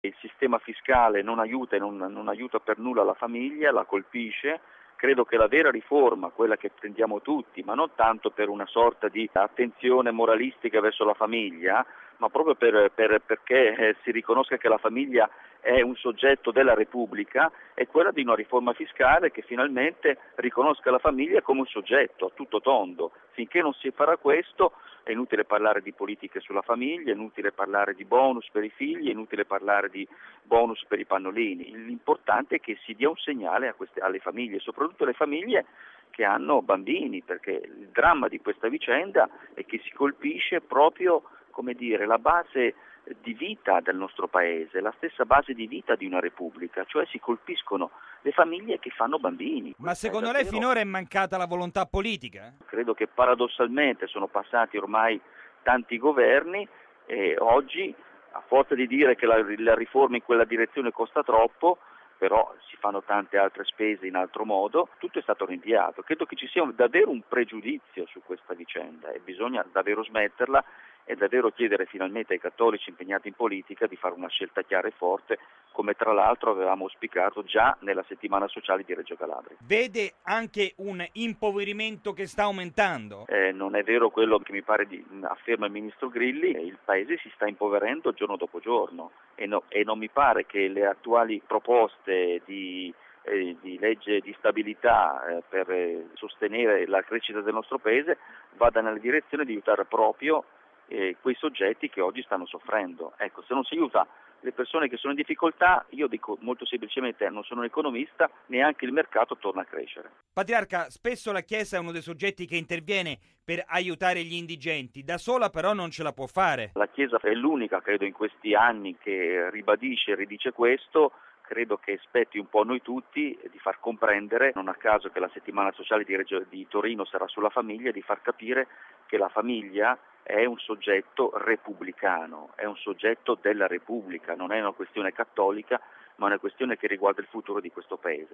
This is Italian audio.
il sistema fiscale non aiuta e non aiuta per nulla la famiglia, la colpisce. Credo che la vera riforma, quella che prendiamo tutti, ma non tanto per una sorta di attenzione moralistica verso la famiglia, ma proprio perché si riconosca che la famiglia è un soggetto della Repubblica, è quella di una riforma fiscale che finalmente riconosca la famiglia come un soggetto a tutto tondo. Finché non si farà questo è inutile parlare di politiche sulla famiglia, è inutile parlare di bonus per i figli, è inutile parlare di bonus per i pannolini. L'importante è che si dia un segnale alle famiglie, soprattutto alle famiglie che hanno bambini, perché il dramma di questa vicenda è che si colpisce proprio, come dire, la base di vita del nostro paese, la stessa base di vita di una repubblica, cioè si colpiscono le famiglie che fanno bambini. Ma secondo lei finora è mancata la volontà politica? Credo che paradossalmente sono passati ormai tanti governi e oggi, a forza di dire che la riforma in quella direzione costa troppo, però si fanno tante altre spese in altro modo, tutto è stato rinviato. Credo che ci sia davvero un pregiudizio su questa vicenda e bisogna davvero smetterla e davvero chiedere finalmente ai cattolici impegnati in politica di fare una scelta chiara e forte, come tra l'altro avevamo auspicato già nella settimana sociale di Reggio Calabria. Vede anche un impoverimento che sta aumentando? Non è vero quello che mi pare afferma il ministro Grilli, il paese si sta impoverendo giorno dopo giorno e non mi pare che le attuali proposte di legge di stabilità per sostenere la crescita del nostro paese vada nella direzione di aiutare proprio quei soggetti che oggi stanno soffrendo. Ecco, se non si aiuta le persone che sono in difficoltà, io dico molto semplicemente, non sono un economista, neanche il mercato torna a crescere. Patriarca, spesso la Chiesa è uno dei soggetti che interviene per aiutare gli indigenti, da sola però non ce la può fare. La Chiesa è l'unica, credo, in questi anni che ribadisce e ridice questo. Credo che spetti un po' a noi tutti di far comprendere, non a caso che la settimana sociale di Torino sarà sulla famiglia, di far capire che la famiglia è un soggetto repubblicano, è un soggetto della Repubblica, non è una questione cattolica, ma una questione che riguarda il futuro di questo Paese.